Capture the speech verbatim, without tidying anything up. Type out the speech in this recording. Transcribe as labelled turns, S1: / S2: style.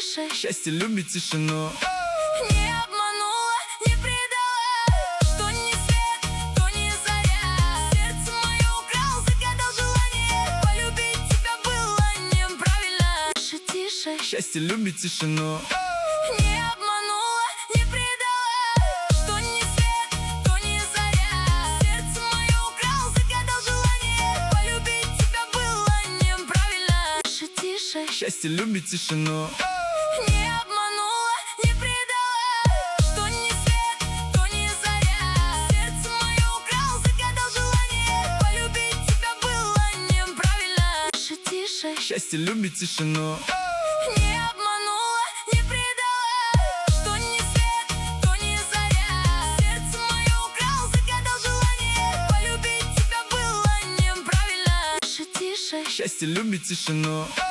S1: тише.
S2: Счастье любит тишину.
S1: Не обманула, не предала, что не свет, то не заря. Сердце мое украл, загадал желание. Полюбить тебя было неправильно. Тише, тише.
S2: Счастье любит тишину.
S1: Не обманула, не предала, что не свет, то не заря. Сердце мое украл, загадал желание. Полюбить тебя было неправильно. Тише, тише.
S2: Счастье любит тишину.
S1: Не обманула, не предала, что не свет, то не заря. Сердце мое украл, загадал желание. Полюбить тебя было неправильно. Тише, тише.
S2: Счастье любит тишину.
S1: Не обманула, не предала, что не свет, то не заря. Сердце мое украл, загадал желание. Полюбить тебя было неправильно. Тише, тише.
S2: Счастье любит тишину.